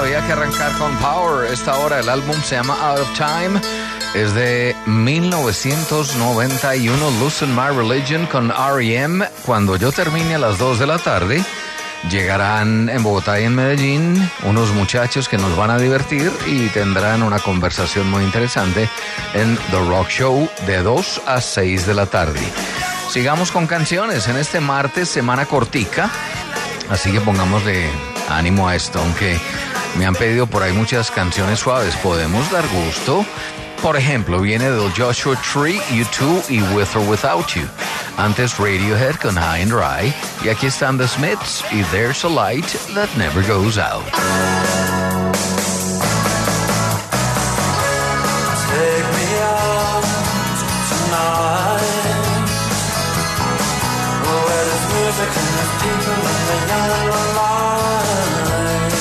había que arrancar con Power. Esta hora el álbum se llama Out of Time. Es de 1991, Loosen My Religion con R.E.M. Cuando yo termine a las 2 de la tarde, llegarán en Bogotá y en Medellín unos muchachos que nos van a divertir y tendrán una conversación muy interesante en The Rock Show de 2 a 6 de la tarde. Sigamos con canciones en este martes, semana cortica, así que pongámosle ánimo a esto, aunque me han pedido por ahí muchas canciones suaves. Podemos dar gusto. Por ejemplo, viene de Joshua Tree, U2 y With or Without You. Antes Radiohead con High and Dry. Y aquí están The Smiths y There's a Light That Never Goes Out. Take me out tonight, where there's music and there's people and the yellow light.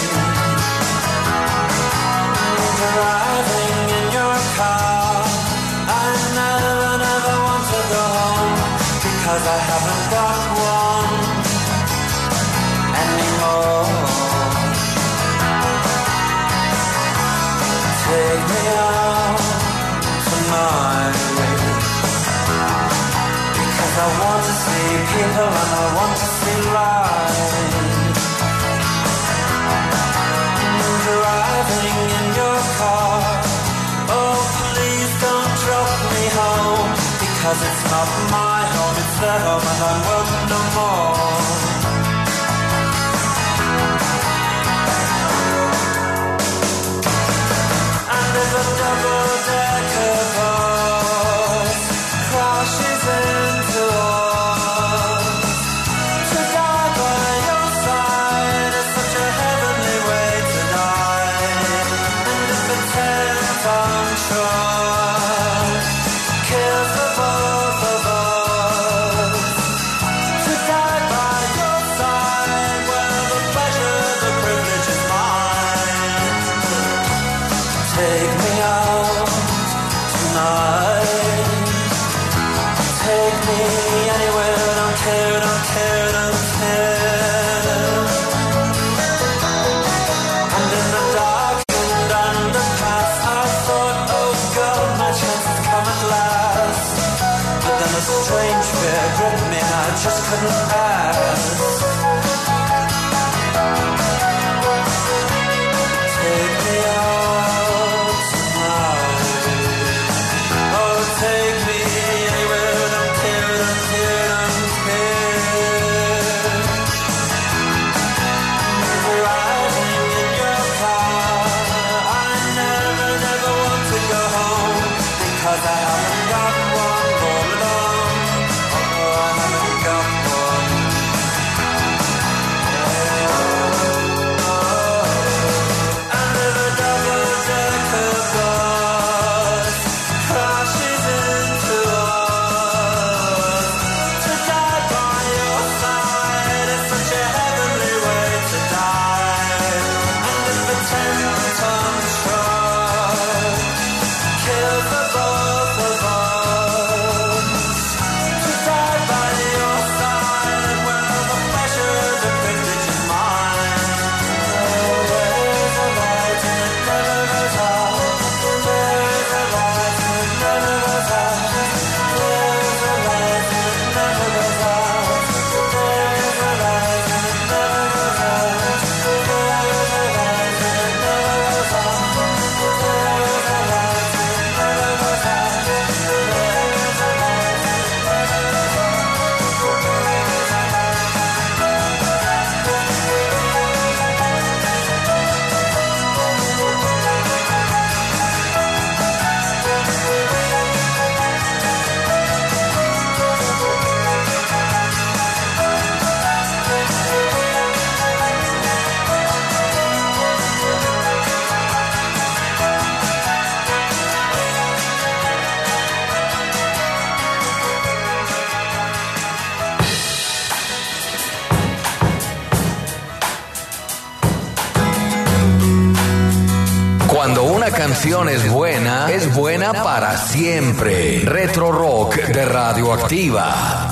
Driving in your car, I never want to go home, because I haven't got one anymore. Take me out tonight, because I want to see people and I want to see light. Driving in your car, oh please don't drop me home, because it's not my home, it's their home and I'm welcome no more. And if a double-decker bus crashes into us, to die by your side is such a heavenly way to die. And if a 10-ton truck kills the both of us, to die by your side, well, the pleasure, the privilege is mine. Take me out tonight, take me anywhere, don't care, don't care, don't care. And in the darkened underpass, I thought, oh God, my chance has come at last. But then a strange fear gripped me and I just couldn't pass. Take me out tonight, oh take me anywhere, don't care, don't care, don't care. Driving in your car, I never want to go home, because I haven't got one all alone. Oh, I haven't got one. And if a double-decker bus crashes into us, to die by your side is such a heavenly way to die. And if a 10-ton truck kills the both of us, to die by your side, well, the pleasure, the privilege is mine. There's a light and it never goes out. There's a light and it never goes out. There's a light and it never goes out. There's a light and it never goes out. There's a light and it never goes out. There's a light and it never goes out. There's a light and it never Cuando una canción es buena para siempre. Retro Rock de Radioactiva.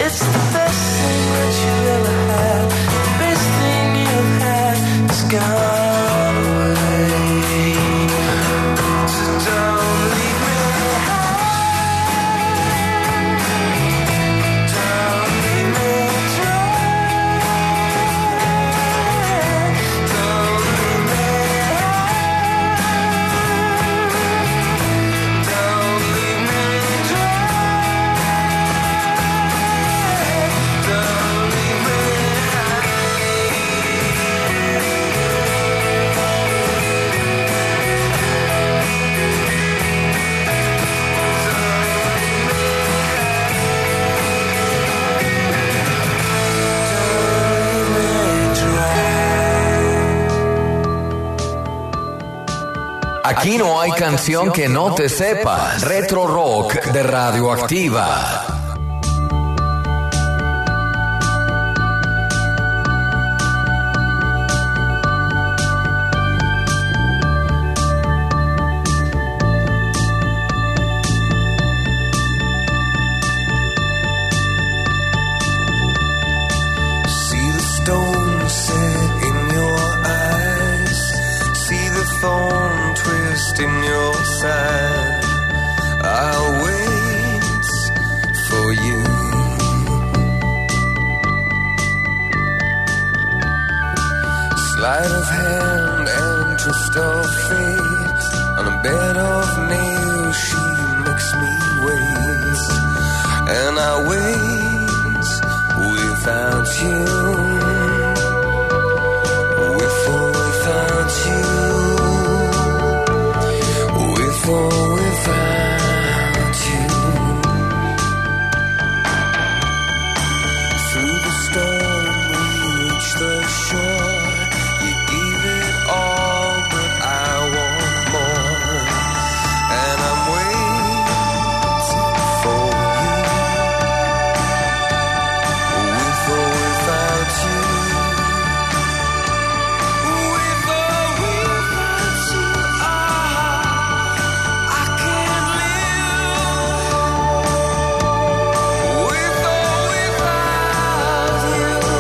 It's the best thing that you've ever had. The best thing you've had is gone away. So don't leave me high. Don't leave me dry. Don't leave me high. Don't leave me dry. Don't leave me Aquí no hay canción que no te sepas. Retro Rock de Radioactiva. See the stone set in your eyes. See the thorn twist in your side. I'll wait for you. Sleight of hand and twist of fate. On a bed of nails she makes me wait. And I wait without you. With or without you. With or without you. Through the storm we reach the shore. You gave it all, but I want more. And I'm waiting for you. With or without you. With or without you. I can't live. With or without you.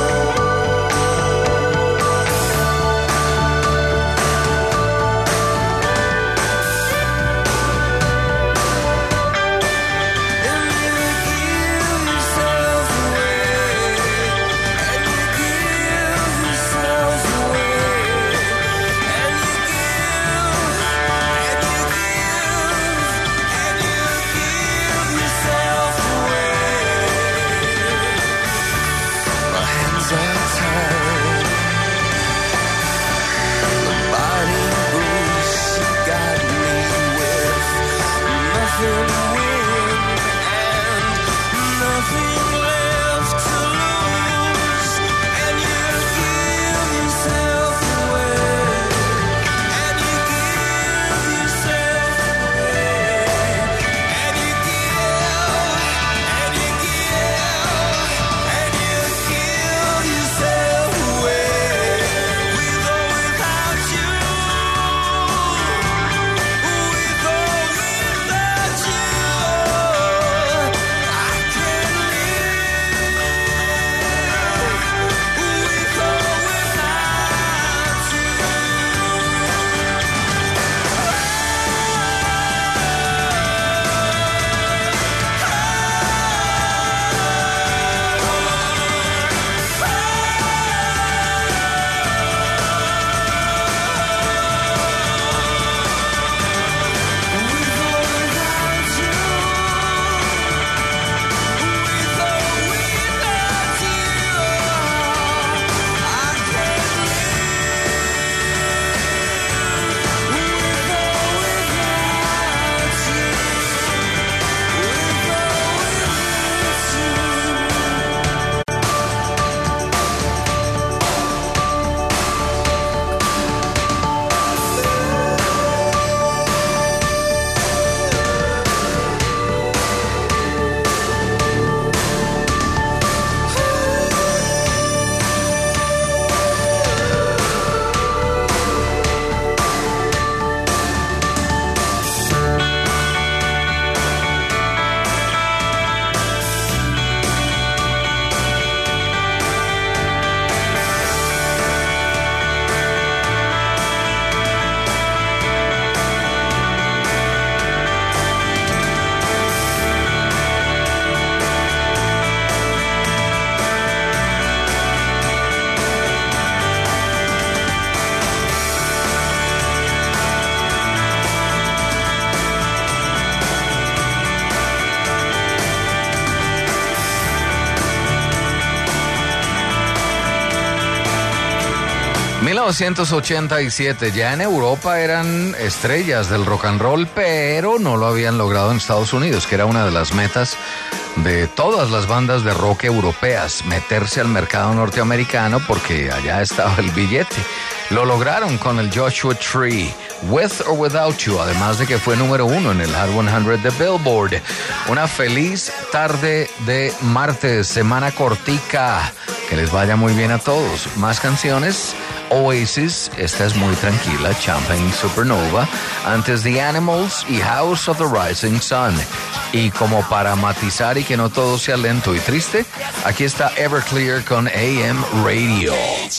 1987, ya en Europa eran estrellas del rock and roll, pero no lo habían logrado en Estados Unidos, que era una de las metas de todas las bandas de rock europeas, meterse al mercado norteamericano porque allá estaba el billete. Lo lograron con el Joshua Tree, With or Without You, además de que fue número 1 en el Hot 100 de Billboard. Una feliz tarde de martes, semana cortica. Que les vaya muy bien a todos. Más canciones. Oasis, esta es muy tranquila, Champagne Supernova, antes The Animals y House of the Rising Sun. Y como para matizar y que no todo sea lento y triste, aquí está Everclear con AM Radio.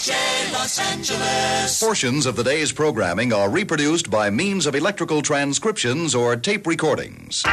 Portions of the day's programming are reproduced by means of electrical transcriptions or tape recordings.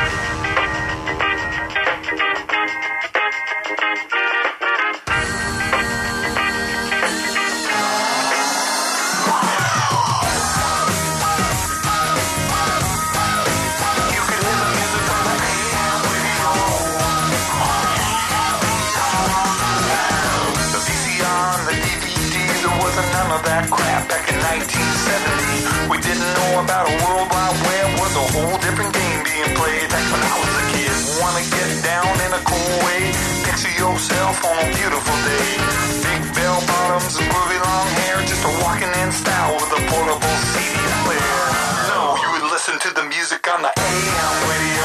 Crap back in 1970. We didn't know about a World Wide Web. Was a whole different game being played back when I was a kid. Wanna get down in a cool way? Picture yourself on a beautiful day. Big bell bottoms and groovy long hair. Just a walking in style with a portable CD player. No, you would listen to the music on the AM radio.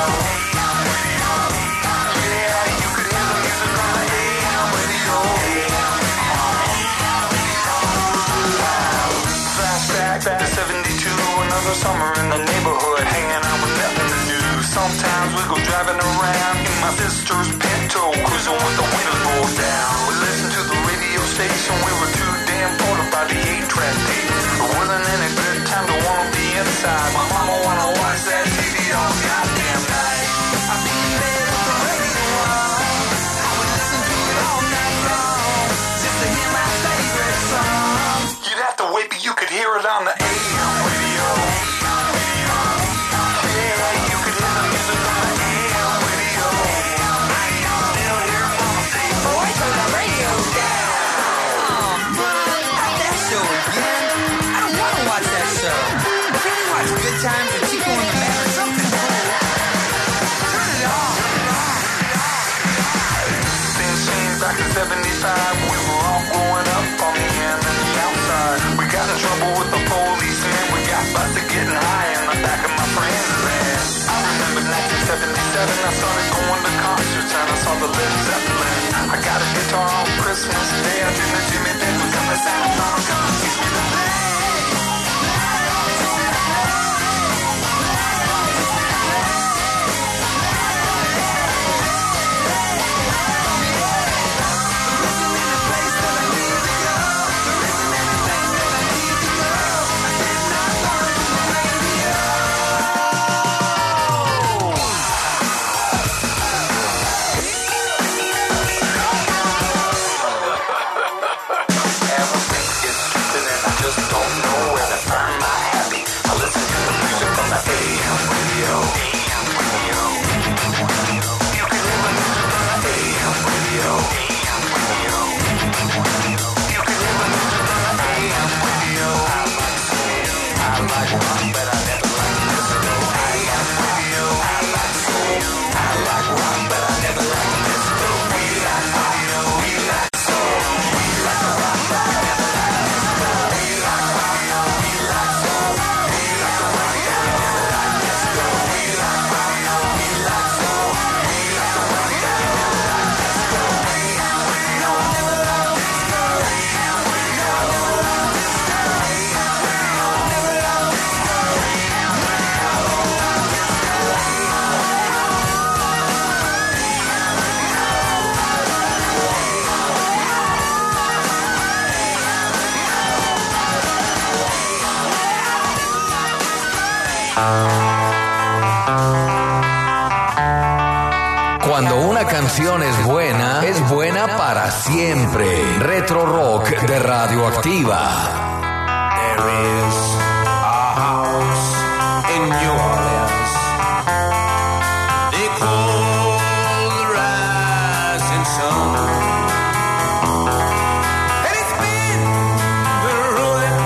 Yeah, you could hear the music on the AM radio. Back to 72, another summer in the neighborhood, hanging out with nothing to do. Sometimes we go driving around in my sister's Pinto, cruising with the windows rolled down. We listened to the radio station, we were too damn bored about the 8-track tape. It wasn't any good time to wanna be inside. My mama wanna watch that TV all goddamn night. I'd be in bed with the radio on. I would listen to it all night long, just to hear my favorite song. You'd have to wait, but you could hear it on the AM radio. Yeah, you could hear the music on the AM radio. I can still hear mama say, boy, turn the radio down. Not that show again. I don't want to watch that show. Can we watch Good Times with Chico and the Man or something cool? Turn it off. Things changed back in 75. We were all growing up on the end and the outside. We got in trouble with the policeman. We got busted getting high in the back of my friend's van. I remember 1977. I started going to concerts and I saw the Led Zeppelin. I got a guitar on Christmas Day. I did the Jimmy Page was coming down. Mama, come teach me to play. Cuando una canción es buena para siempre. Retro Rock de Radioactiva. There is a house in New Orleans. They call the rising sun. And it's been the ruin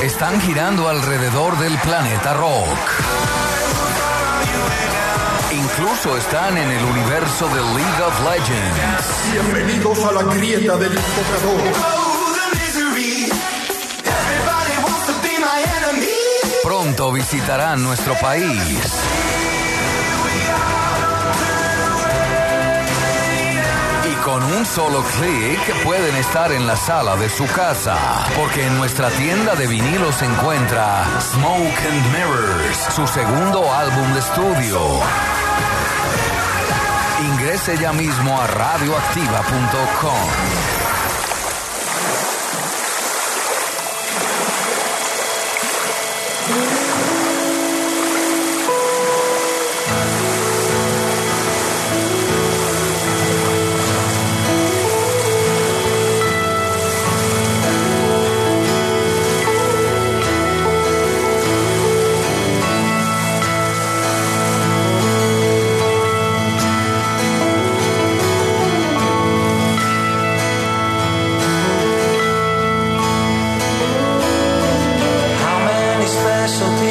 están girando alrededor del planeta rock. Incluso están en el universo de League of Legends. Bienvenidos a la grieta del invocador. Pronto visitarán nuestro país. Y con un solo clic pueden estar en la sala de su casa, porque en nuestra tienda de vinilo se encuentra Smoke and Mirrors, su segundo álbum de estudio. Ingrese ya mismo a radioactiva.com. How many special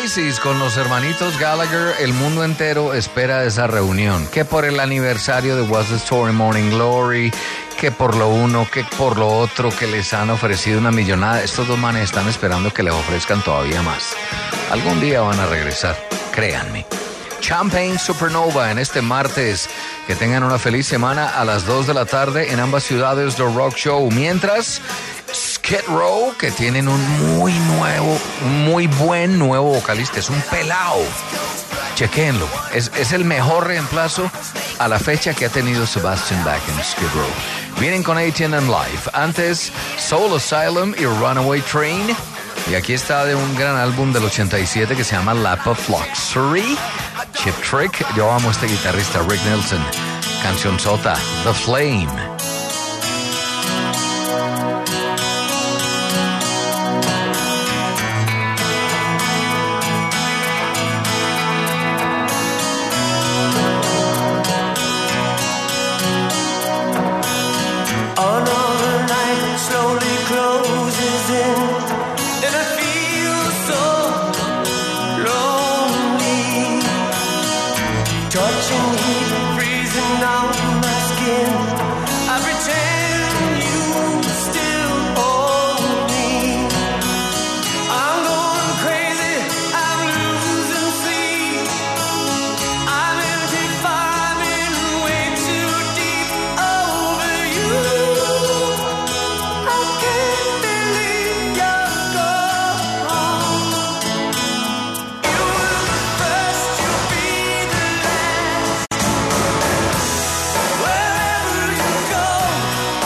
Crisis con los hermanitos Gallagher, el mundo entero espera esa reunión. Que por el aniversario de What's the Story Morning Glory, que por lo uno, que por lo otro, que les han ofrecido una millonada. Estos dos manes están esperando que les ofrezcan todavía más. Algún día van a regresar, créanme. Champagne Supernova en este martes. Que tengan una feliz semana a las 2 de la tarde en ambas ciudades del Rock Show. Mientras, Skid Row, que tienen un muy buen nuevo vocalista. Es un pelao. Chequéenlo. Es el mejor reemplazo a la fecha que ha tenido Sebastian Bach en Skid Row. Vienen con AT&M Live. Antes, Soul Asylum y Runaway Train. Y aquí está de un gran álbum del 87 que se llama Lap of Luxury. Chip Trick. Yo amo a este guitarrista Rick Nelson. Canción sota, The Flame. Another night slowly closes in, and I feel so lonely. Touching heat, freezing out my skin. I pretend you still hold me. I'm going crazy, I'm losing sleep. I'm empty, farming way too deep over you. I can't believe you're gone. You were the first, you'll be the last. Wherever you go,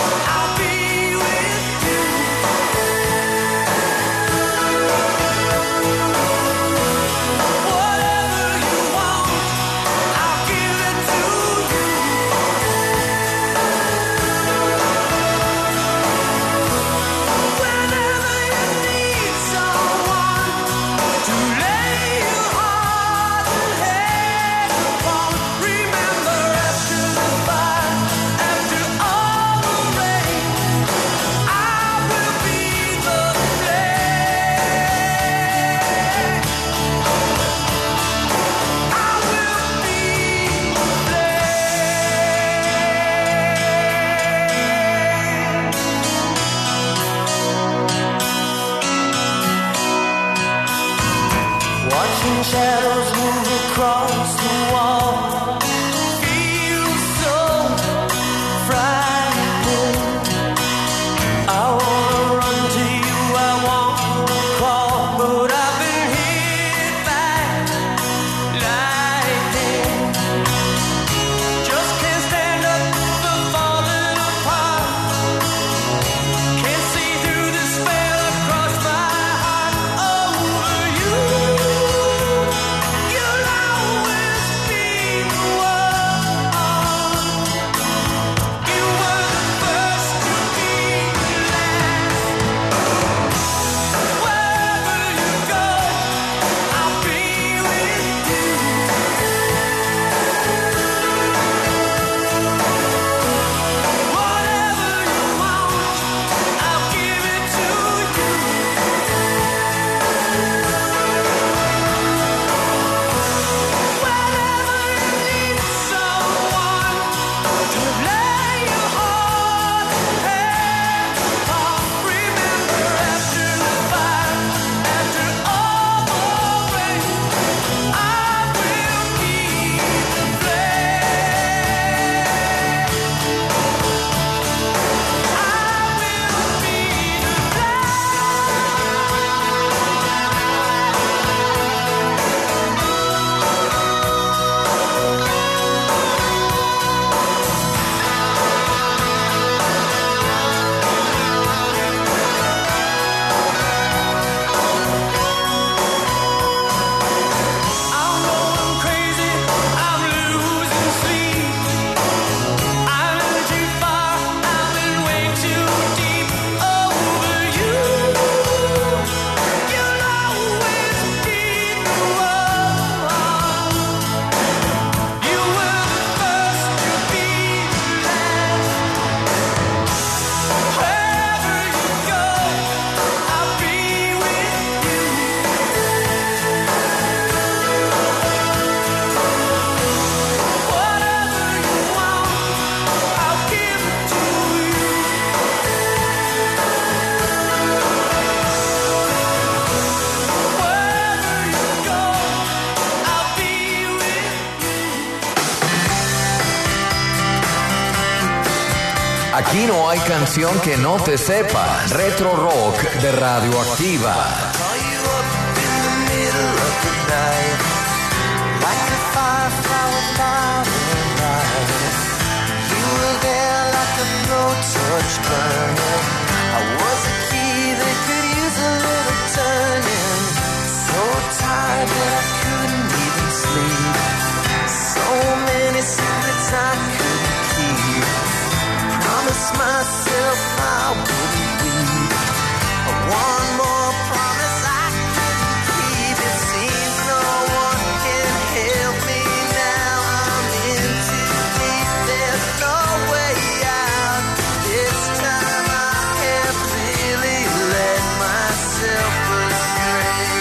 Aquí no hay canción que no te sepas. Retro Rock de Radioactiva. Call you up in the middle of the night, like a firefly without a light. You were there like a blowtorch burning. I was a key that could use a little turning. So tired that I couldn't even sleep. So many secrets I couldn't keep. Promised myself I wouldn't weep. One more promise I couldn't keep. It seems no one can help me now. I'm in too deep. There's no way out. This time I have really let myself astray.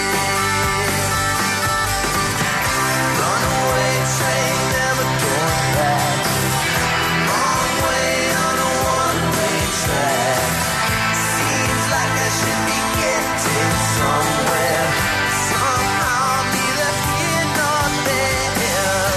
Runaway train, never going back. Long way on a one-way track. Seems like I should be getting somewhere. Somehow I'm neither here nor there.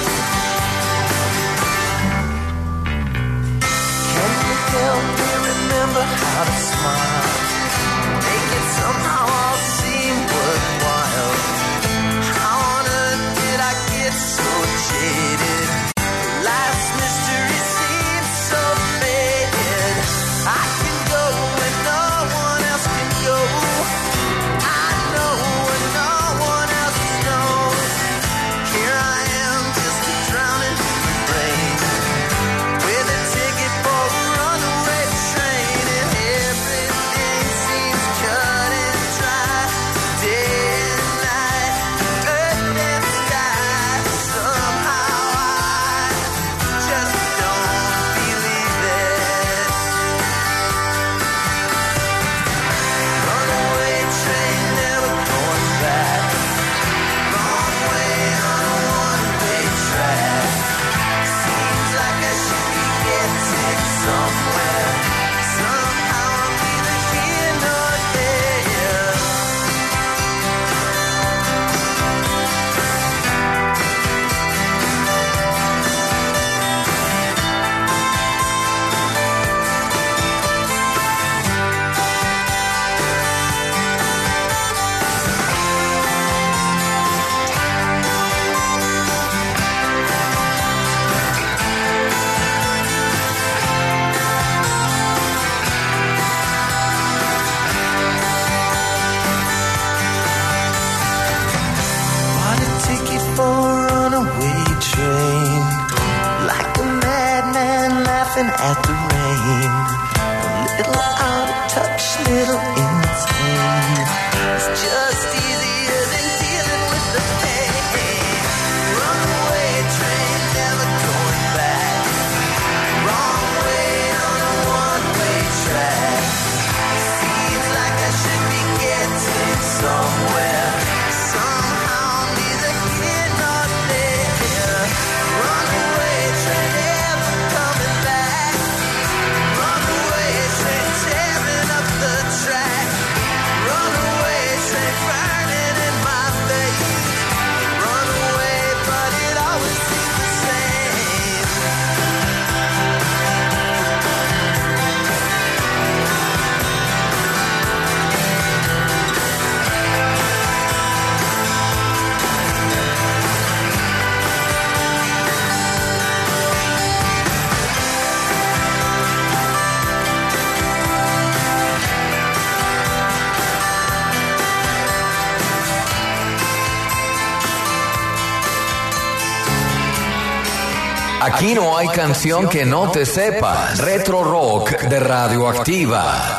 Can you help me remember how to smile? Make it somehow all seem worthwhile. How on earth did I get so jaded? Life's mystery seems so bad. I can go when no one else can go. I know when no one else knows. Here I am, just drowning in the rain, with a ticket for a runaway train, and everything seems cut and dry. Day and night, earth and sky. Somehow I just don't believe it. Runaway train, never going back. Wrong way on a one-way track. Seems like I should be getting somewhere. Somehow I'm neither here nor there. Bought a ticket for a runaway train, like a madman laughing at the rain. A little out of touch, little insane. It's just easier than dealing with the pain. Runaway train, never going back. Wrong way on a one-way track. Seems like I should be getting somewhere. Somehow neither here nor there. Runaway train, never coming back. Runaway train, tearing up the track. Runaway train, burning in my face. Runaway, but it always seems the same. Aquí no hay canción que no te sepas. Retro Rock de Radioactiva.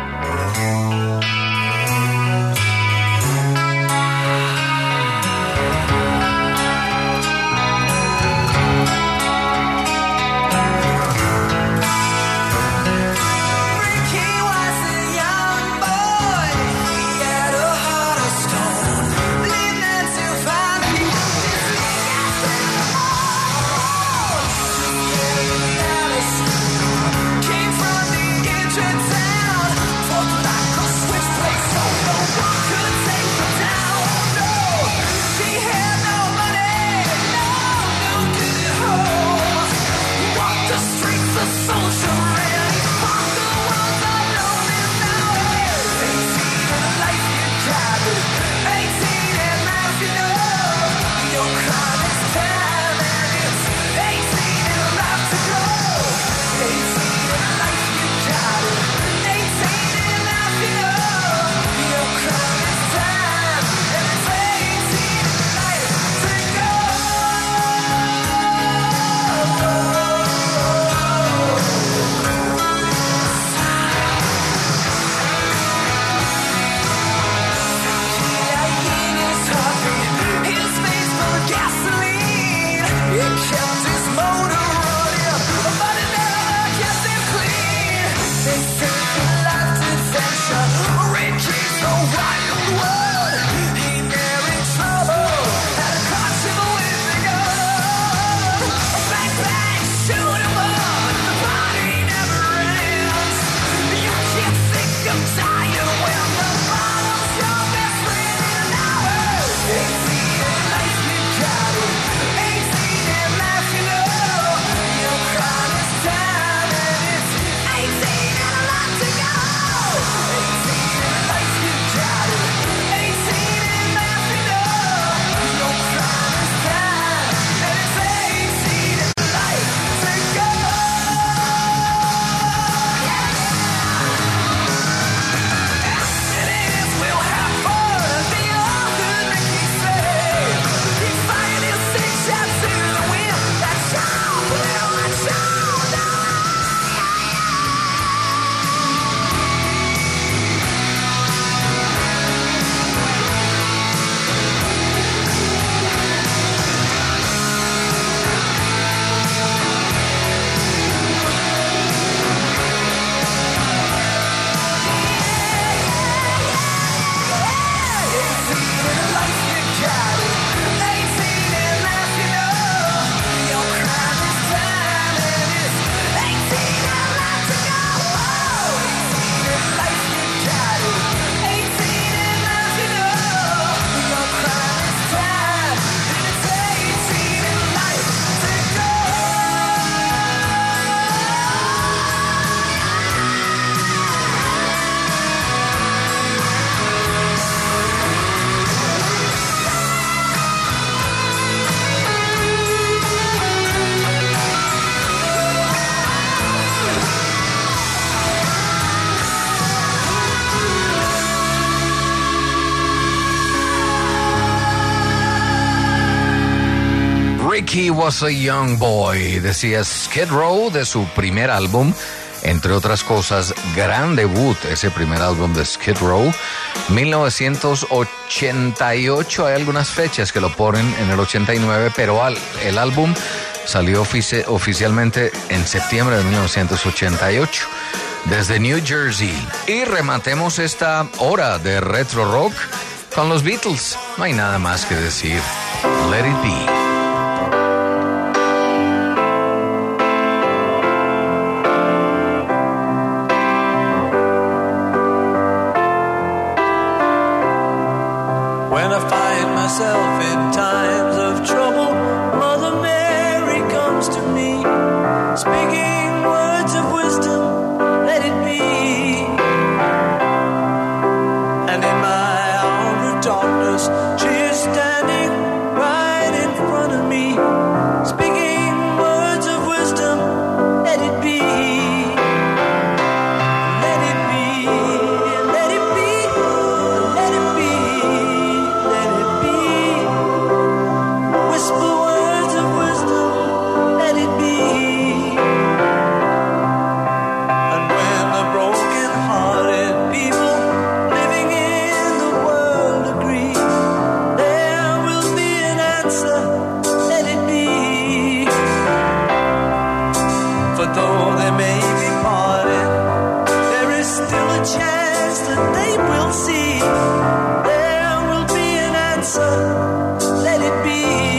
He was a young boy. He had a heart of stone, living to find came from the ancient town. he was a young boy, decía Skid Row de su primer álbum. Entre otras cosas, gran debut, ese primer álbum de Skid Row, 1988. Hay algunas fechas que lo ponen en el 89, pero el álbum salió oficialmente en septiembre de 1988, desde New Jersey. Y rematemos esta hora de retro rock con los Beatles. No hay nada más que decir. Let it be. When I find myself in times of trouble, Mother Mary comes to me, speaking words of wisdom, let it be. And in my hour of darkness, she is standing right in front of me, speaking words of wisdom, let it be. Let it be, let it be, let it be. Whisper words of wisdom, let it be. And when the broken-hearted people living in the world agree, there will be an answer, let it be. For though they may be parted, there is still a chance that they will see. There will be an answer, let it be.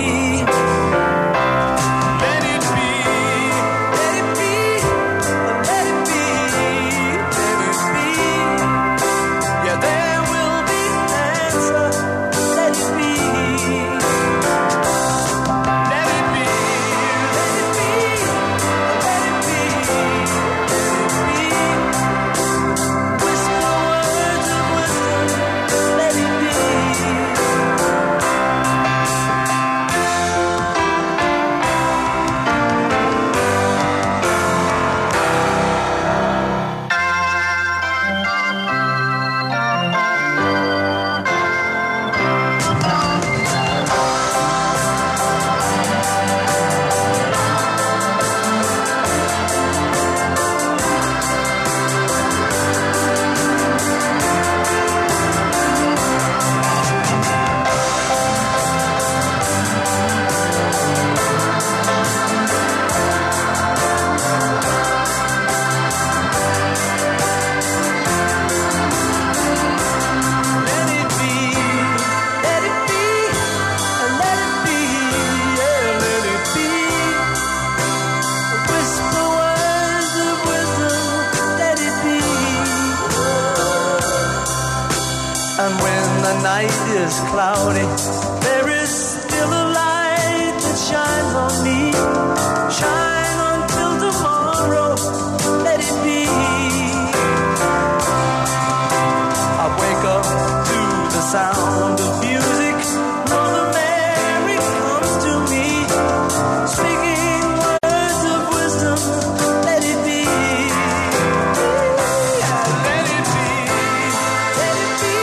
And when the night is cloudy, there is still a light that shines on me. Shine until tomorrow, let it be. I wake up to the sound of music. Mother Mary comes to me, speaking words of wisdom, let it be. Let it be, let it be.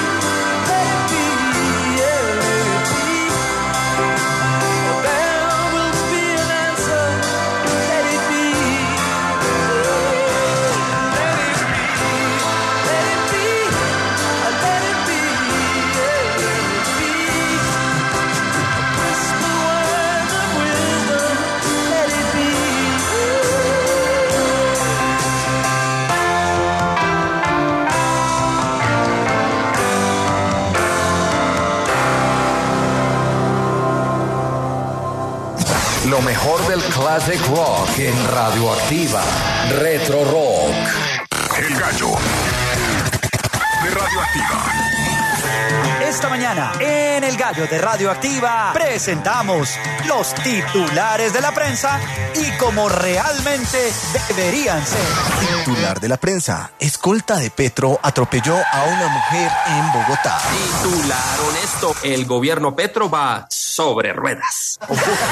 Lo mejor del classic rock en Radioactiva. Retro Rock. El gallo de Radioactiva. Esta mañana, en El Gallo de Radioactiva, presentamos los titulares de la prensa y como realmente deberían ser. Titular de la prensa: escolta de Petro atropelló a una mujer en Bogotá. Titular honesto: el gobierno Petro va sobre ruedas.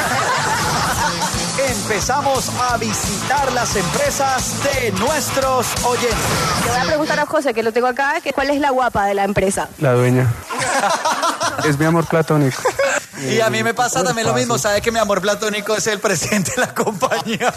Empezamos a visitar las empresas de nuestros oyentes. Le voy a preguntar a José, que lo tengo acá, que cuál es la guapa de la empresa. La dueña. Es mi amor platónico. Y a mí me pasa también lo mismo. ¿Sabe que mi amor platónico es el presidente de la compañía?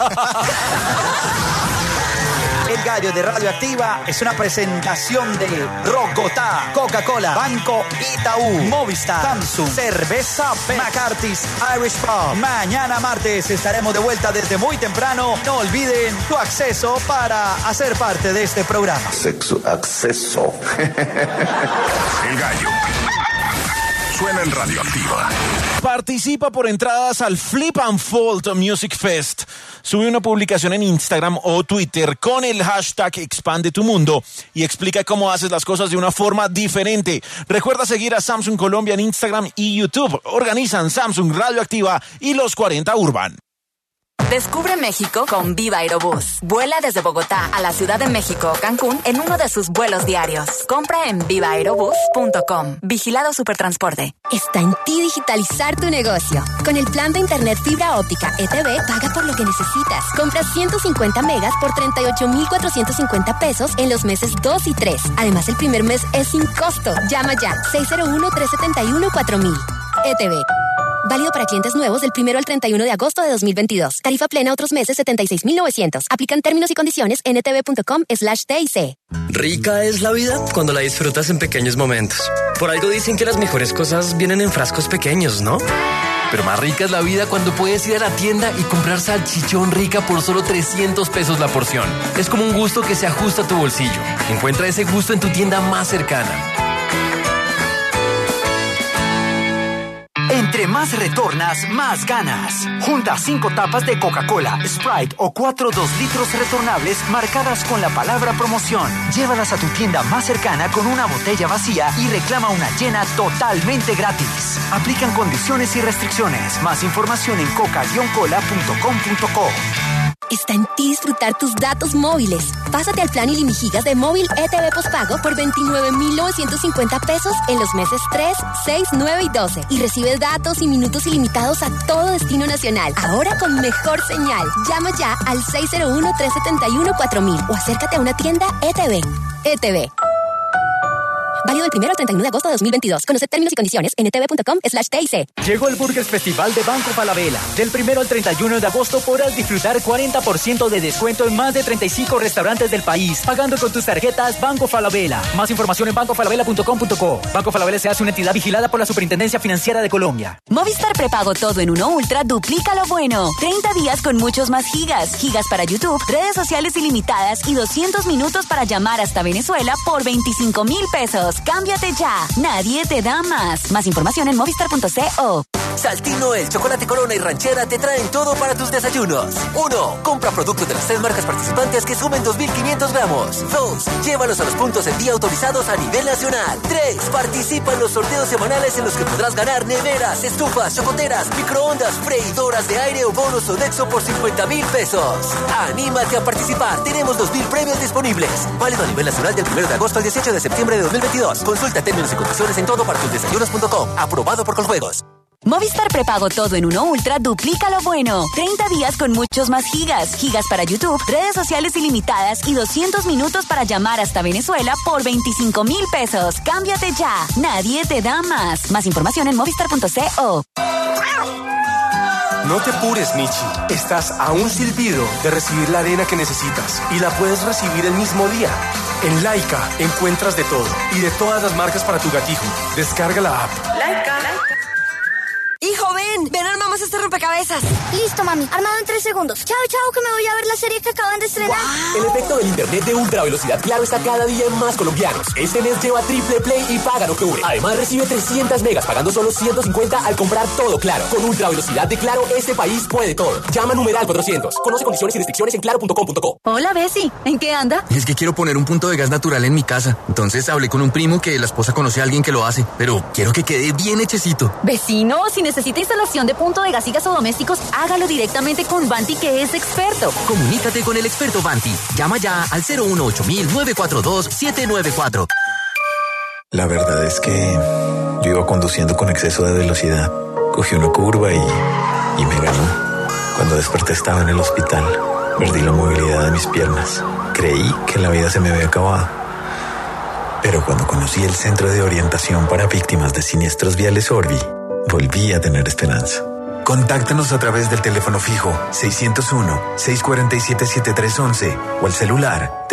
El Gallo de Radioactiva es una presentación de Rocotá, Coca-Cola, Banco Itaú, Movistar, Samsung, Cerveza McCarthy's Irish Pub. Mañana martes estaremos de vuelta desde muy temprano. No olviden tu acceso para hacer parte de este programa. Acceso. El Gallo. Suena en Radioactiva. Participa por entradas al Flip and Fold Music Fest. Sube una publicación en Instagram o Twitter con el hashtag Expande tu Mundo y explica cómo haces las cosas de una forma diferente. Recuerda seguir a Samsung Colombia en Instagram y YouTube. Organizan Samsung Radioactiva y los 40 Urban. Descubre México con Viva Aerobús. Vuela desde Bogotá a la Ciudad de México o Cancún en uno de sus vuelos diarios. Compra en vivaaerobus.com. Vigilado Supertransporte. Está en ti digitalizar tu negocio. Con el plan de internet fibra óptica ETV, paga por lo que necesitas. Compra 150 megas por 38,450 pesos en los meses 2 y 3. Además, el primer mes es sin costo. Llama ya 601-371-4000. ETV. Válido para clientes nuevos del 1 al 31 de agosto de 2022. Tarifa plena otros meses 76,900. Aplican términos y condiciones en etv.com/TIC. Rica es la vida cuando la disfrutas en pequeños momentos. Por algo dicen que las mejores cosas vienen en frascos pequeños, ¿no? Pero más rica es la vida cuando puedes ir a la tienda y comprar salchichón Rica por solo 300 pesos la porción. Es como un gusto que se ajusta a tu bolsillo. Encuentra ese gusto en tu tienda más cercana. Entre más retornas, más ganas. Junta 5 tapas de Coca-Cola, Sprite o 4 2 litros retornables marcadas con la palabra promoción. Llévalas a tu tienda más cercana con una botella vacía y reclama una llena totalmente gratis. Aplican condiciones y restricciones. Más información en coca-cola.com.co. Está en ti disfrutar tus datos móviles. Pásate al plan ilimigigas de móvil ETV postpago por 29,950 pesos en los meses 3, 6, 9 y 12. Y recibes datos y minutos ilimitados a todo destino nacional. Ahora con mejor señal. Llama ya al 601-371-4000 o acércate a una tienda ETV. ETV. Válido del 1 al 31 de agosto de 2022. Conoce términos y condiciones en etv.com/TIC. Llegó el Burgers Festival de Banco Falabella. Del 1 al 31 de agosto podrás disfrutar 40% de descuento en más de 35 restaurantes del país, pagando con tus tarjetas Banco Falabella. Más información en bancofalabella.com.co. Banco Falabella se hace una entidad vigilada por la Superintendencia Financiera de Colombia. Movistar prepago todo en Uno Ultra duplica lo bueno. 30 días con muchos más gigas. Gigas para YouTube, redes sociales ilimitadas y 200 minutos para llamar hasta Venezuela por 25,000 pesos. Cámbiate ya. Nadie te da más. Más información en movistar.co. Saltino, el chocolate Corona y Ranchera te traen todo para tus desayunos. 1. Compra productos de las 3 marcas participantes que sumen 2,500 gramos. 2. Llévalos a los puntos en día autorizados a nivel nacional. 3. Participa en los sorteos semanales en los que podrás ganar neveras, estufas, chocoteras, microondas, freidoras de aire o bonos Sodexo por 50,000 pesos. Anímate a participar. Tenemos 2,000 premios disponibles. Válido a nivel nacional del 1 de agosto al 18 de septiembre de 2022. Consulta términos y condiciones en todopartusdesayunos.com. Aprobado por Coljuegos. Movistar prepago todo en Uno Ultra duplica lo bueno. 30 días con muchos más gigas. Gigas para YouTube, redes sociales ilimitadas y 200 minutos para llamar hasta Venezuela por 25,000 pesos. Cámbiate ya. Nadie te da más. Más información en movistar.co. No te apures, Michi. Estás a un silbido de recibir la arena que necesitas y la puedes recibir el mismo día. En Laika encuentras de todo y de todas las marcas para tu gatito. Descarga la app. Laika. Hijo, ven, armamos este rompecabezas. Listo, mami, armado en 3 segundos. Chao, que me voy a ver la serie que acaban de estrenar. Wow. El efecto del internet de ultra velocidad Claro está cada día en más colombianos. Este mes lleva triple play y paga en octubre. Además recibe 300 megas pagando solo 150 al comprar todo Claro. Con ultra velocidad de Claro, este país puede todo. Llama numeral 400. Conoce condiciones y restricciones en claro.com.co. Hola, Bessie. ¿En qué anda? Es que quiero poner un punto de gas natural en mi casa. Entonces hablé con un primo que la esposa conoce a alguien que lo hace. Pero quiero que quede bien hechecito. Vecino, si necesita instalación de punto de gas y gasodomésticos, hágalo directamente con Vanti, que es experto. Comunícate con el experto Vanti. Llama ya al 018-942-794. La verdad es que yo iba conduciendo con exceso de velocidad. Cogí una curva y me ganó. Cuando desperté estaba en el hospital. Perdí la movilidad de mis piernas. Creí que la vida se me había acabado. Pero cuando conocí el Centro de Orientación para Víctimas de Siniestros Viales Orbi, volví a tener esperanza. Contáctanos a través del teléfono fijo 601-647-7311 o al celular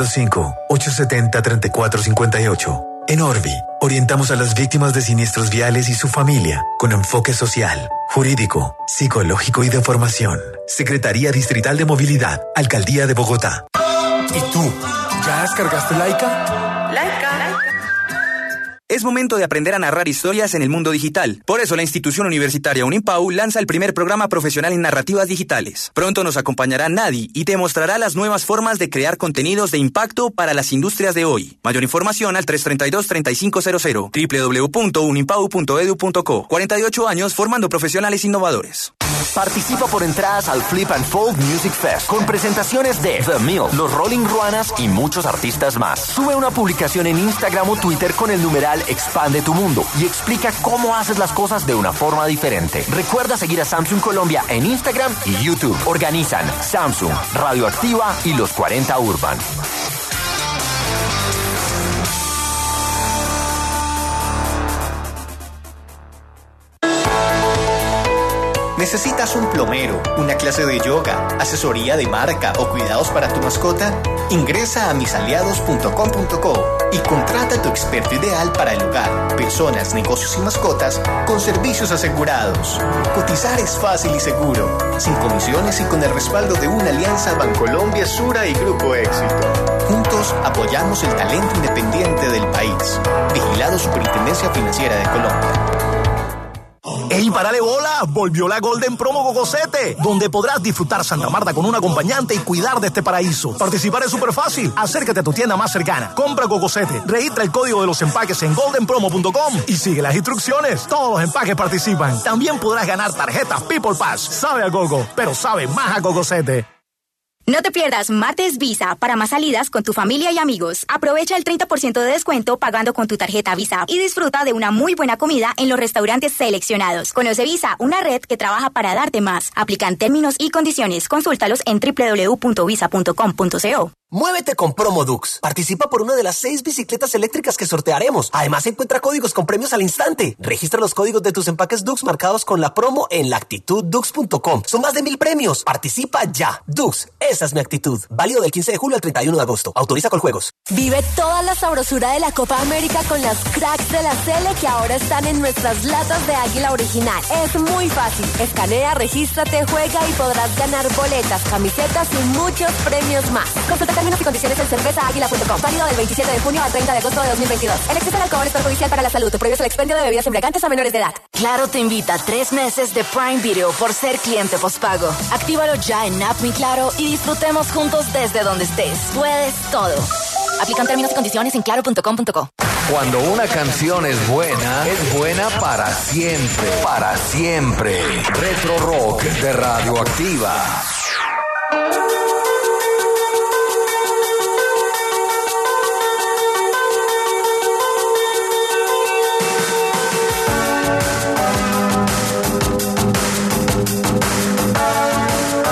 305-870-3458. En Orbi, orientamos a las víctimas de siniestros viales y su familia con enfoque social, jurídico, psicológico y de formación. Secretaría Distrital de Movilidad, Alcaldía de Bogotá. ¿Y tú? ¿Ya descargaste Laika? Laika. Es momento de aprender a narrar historias en el mundo digital. Por eso la institución universitaria Unimpau lanza el primer programa profesional en narrativas digitales. Pronto nos acompañará Nadi y te mostrará las nuevas formas de crear contenidos de impacto para las industrias de hoy. Mayor información al 332-3500 www.unimpau.edu.co. 48 años formando profesionales innovadores. Participa por entradas al Flip and Fold Music Fest con presentaciones de The Mill, los Rolling Ruanas y muchos artistas más. Sube una publicación en Instagram o Twitter con el numeral Expande tu Mundo y explica cómo haces las cosas de una forma diferente. Recuerda seguir a Samsung Colombia en Instagram y YouTube. Organizan Samsung, Radioactiva y los 40 Urban. ¿Necesitas un plomero, una clase de yoga, asesoría de marca o cuidados para tu mascota? Ingresa a misaliados.com.co y contrata a tu experto ideal para el hogar, personas, negocios y mascotas con servicios asegurados. Cotizar es fácil y seguro, sin comisiones y con el respaldo de una alianza Bancolombia, Sura y Grupo Éxito. Juntos apoyamos el talento independiente del país. Vigilado Superintendencia Financiera de Colombia. ¡Ey, párale bola! Volvió la Golden Promo Gogosete, donde podrás disfrutar Santa Marta con un acompañante y cuidar de este paraíso. Participar es súper fácil. Acércate a tu tienda más cercana, compra Gogosete, registra el código de los empaques en goldenpromo.com y sigue las instrucciones. Todos los empaques participan. También podrás ganar tarjetas People Pass. Sabe a gogo, pero sabe más a Gogosete. No te pierdas Martes Visa para más salidas con tu familia y amigos. Aprovecha el 30% de descuento pagando con tu tarjeta Visa y disfruta de una muy buena comida en los restaurantes seleccionados. Conoce Visa, una red que trabaja para darte más. Aplican términos y condiciones. Consúltalos en www.visa.com.co. Muévete con Promodux. Participa por una de las 6 bicicletas eléctricas que sortearemos. Además, encuentra códigos con premios al instante. Registra los códigos de tus empaques Dux marcados con la promo en laactituddux.com. Son más de 1000 premios. Participa ya. Dux, esa es mi actitud. Válido del 15 de julio al 31 de agosto. Autoriza con juegos. Vive toda la sabrosura de la Copa América con las cracks de la Sele que ahora están en nuestras latas de Águila original. Es muy fácil. Escanea, regístrate, juega y podrás ganar boletas, camisetas y muchos premios más. Consulta términos y condiciones en cervezaaguila.com. Válido del 27 de junio al 30 de agosto de 2022. El exceso de alcohol es perjudicial para la salud. Prohíbe el expendio de bebidas embriagantes a menores de edad. Claro te invita a 3 meses de Prime Video por ser cliente postpago. Actívalo ya en App Mi Claro y disfrutemos juntos desde donde estés. Puedes todo. Aplican términos y condiciones en claro.com.co. Cuando una canción es buena para siempre. Para siempre. Retro Rock de Radioactiva.